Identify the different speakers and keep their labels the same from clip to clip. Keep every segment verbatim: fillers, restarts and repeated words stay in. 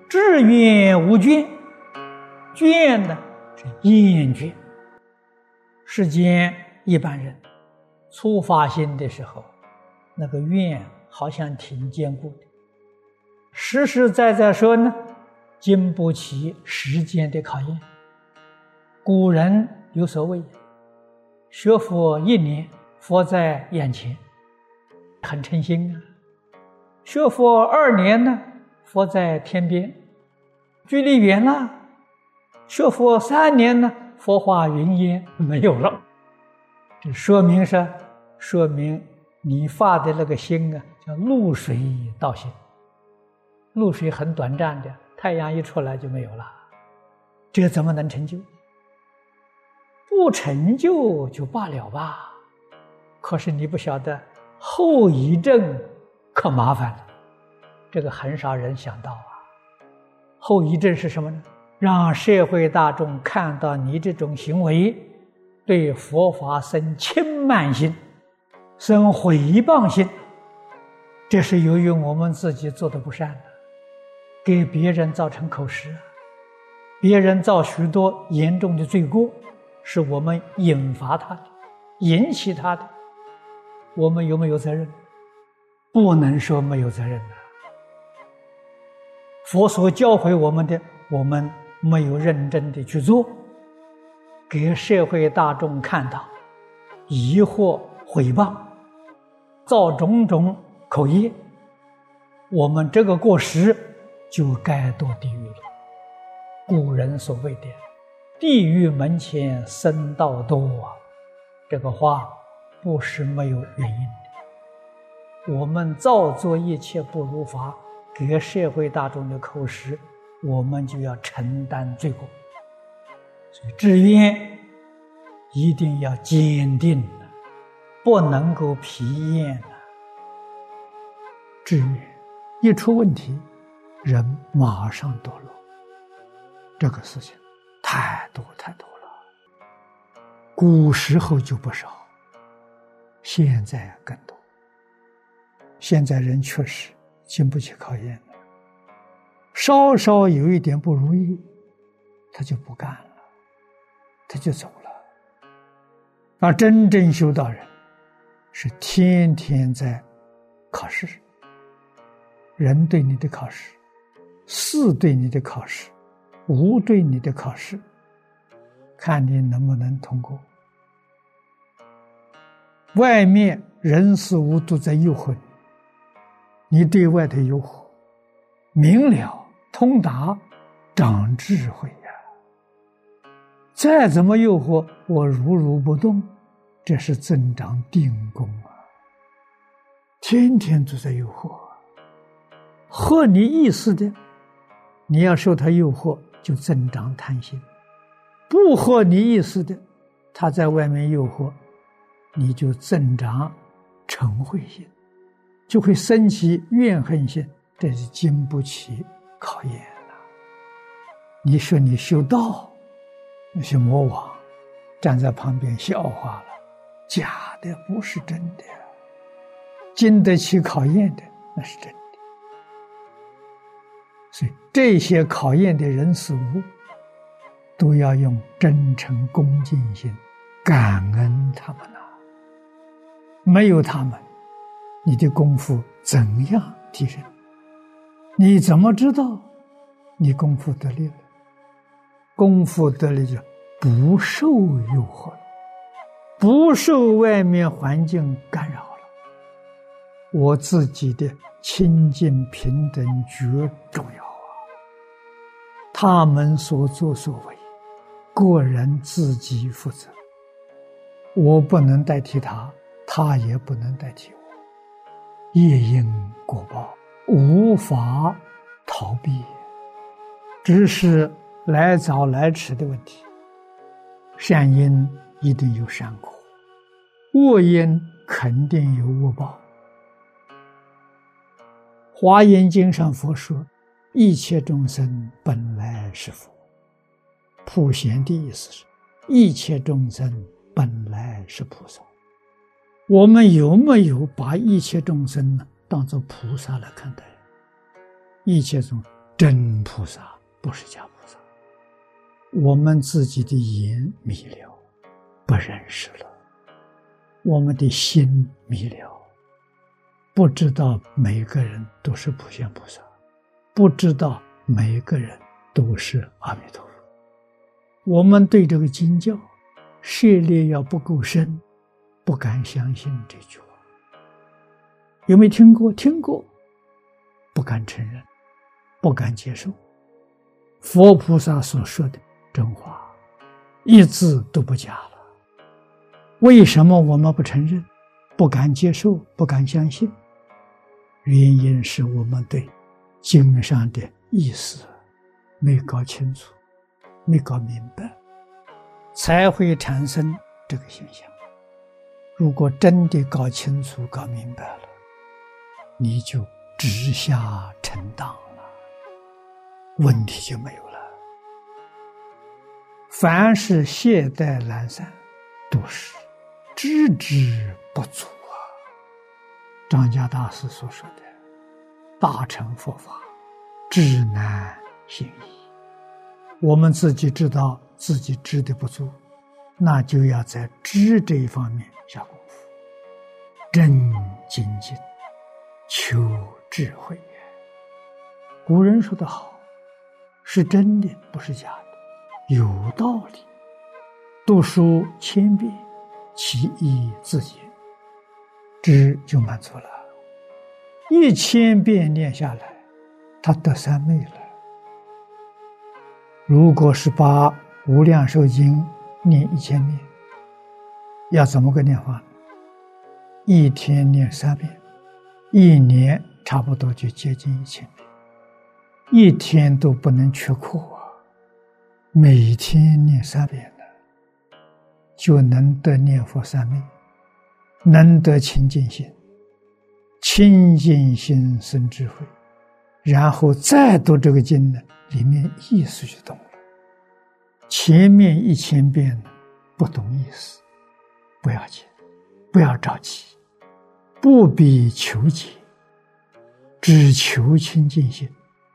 Speaker 1: 志愿无倦，倦呢是厌倦。世间一般人初发心的时候，那个愿好像挺坚固的，实实在在说呢，经不起时间的考验。古人有所谓，学佛一年，佛在眼前，很称心啊；学佛二年呢，佛在天边，距离远了；学佛三年呢，佛化云烟没有了。这说明是，说明你发的那个心啊，叫露水道心。露水很短暂的，太阳一出来就没有了，这怎么能成就？不成就就罢了吧，可是你不晓得后遗症可麻烦了，这个很少人想到啊。后遗症是什么呢？让社会大众看到你这种行为，对佛法生轻慢心，生毁谤心，这是由于我们自己做的不善，给别人造成口实，别人造许多严重的罪过，是我们引发他的，引起他的，我们有没有责任？不能说没有责任的。佛所教诲我们的，我们没有认真的去做，给社会大众看到，疑惑毁谤，造种种口业，我们这个过失就该堕地狱了。古人所谓的地狱门前僧道多啊，这个话不是没有原因的。我们造作一切不如法，给社会大众的口实，我们就要承担罪过。所以志愿一定要坚定，不能够疲厌。志愿一出问题，人马上堕落，这个事情太多太多了。古时候就不少，现在更多。现在人确实经不起考验了，稍稍有一点不如意，他就不干了，他就走了。而真正修道人是天天在考试，人对你的考试，事对你的考试，无对你的考试，看你能不能通过。外面人事物都在诱惑你，你对外的诱惑明了通达，长智慧呀、啊。再怎么诱惑我如如不动，这是增长定功啊。天天都在诱惑，合你意思的，你要受他诱惑就增长贪心；不合你意思的，他在外面诱惑，你就增长嗔恚心，就会升起怨恨心，这是经不起考验了。你说你修道，那些魔王站在旁边笑话了，假的不是真的，经得起考验的那是真的。所以这些考验的人事物，都要用真诚恭敬心感恩他们啊。没有他们，你的功夫怎样提升？你怎么知道你功夫得力了？功夫得力就不受诱惑了，不受外面环境干扰了。我自己的清净平等觉重要啊！他们所作所为，个人自己负责，我不能代替他，他也不能代替我。业因果报，无法逃避，只是来早来迟的问题。善因一定有善果，恶因肯定有恶报。华严经上佛说，一切众生本来是佛。普贤的意思是，一切众生本来是菩萨。我们有没有把一切众生呢当作菩萨来看待？一切众真菩萨，不是假菩萨。我们自己的眼迷了，不认识了；我们的心迷了，不知道每个人都是普贤菩萨，不知道每个人都是阿弥陀佛。我们对这个经教涉猎要不够深，不敢相信这句话。有没有听过？听过，不敢承认，不敢接受。佛菩萨所说的真话，一字都不假了。为什么我们不承认，不敢接受，不敢相信？原因是我们对经上的意思没搞清楚，没搞明白，才会产生这个现象。如果真的搞清楚、搞明白了，你就直下承当了，问题就没有了。凡是懈怠懒散，都是知之不足啊。张家大师所说的大乘佛法，知难行易。我们自己知道自己知的不足，那就要在知这一方面下功夫，真精进，求智慧。古人说得好，是真的，不是假的，有道理。读书千遍，其义自见，知就满足了。一千遍念下来，他得三昧了。如果是把无量寿经念一千遍，要怎么个念法呢？一天念三遍，一年差不多就接近一千遍，一天都不能缺课啊！每天念三遍呢，就能得念佛三昧，能得清净心，清净心生智慧，然后再读这个经呢，里面意思就懂了。前面一千遍呢，不懂意思，不要紧，不要着急，不必求解，只求清净心。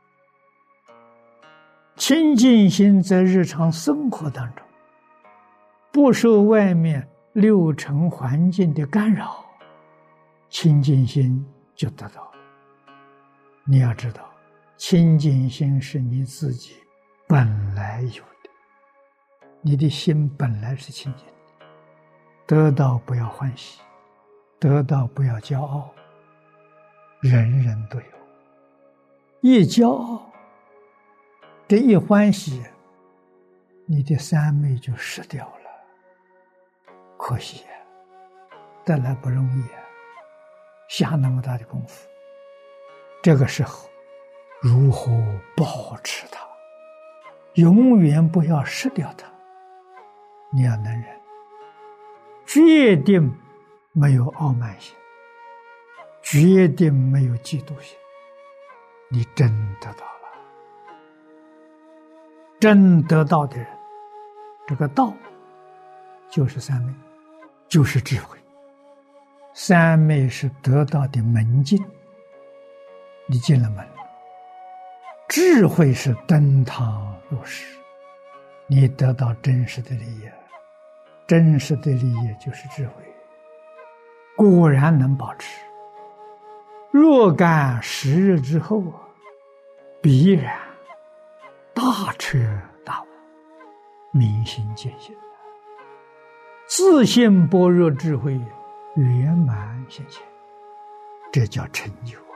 Speaker 1: 清净心在日常生活当中，不受外面六尘环境的干扰，清净心就得到了。你要知道，清净心是你自己本来有的，你的心本来是清净的，得到不要欢喜，得到不要骄傲，人人都有。一骄傲，这一欢喜，你的三昧就失掉了，可惜啊，得来不容易啊，下那么大的功夫。这个时候如何保持它，永远不要失掉它。你要能忍，决定没有傲慢心，决定没有嫉妒心，你真得到了。真得到的人，这个道就是三昧，就是智慧。三昧是得到的门径，你进了门了。智慧是登堂入室，你得到真实的利益，真实的利益就是智慧，果然能保持。若干十日之后啊，必然大彻大悟，明心见性，自信般若智慧圆满显现，这叫成就。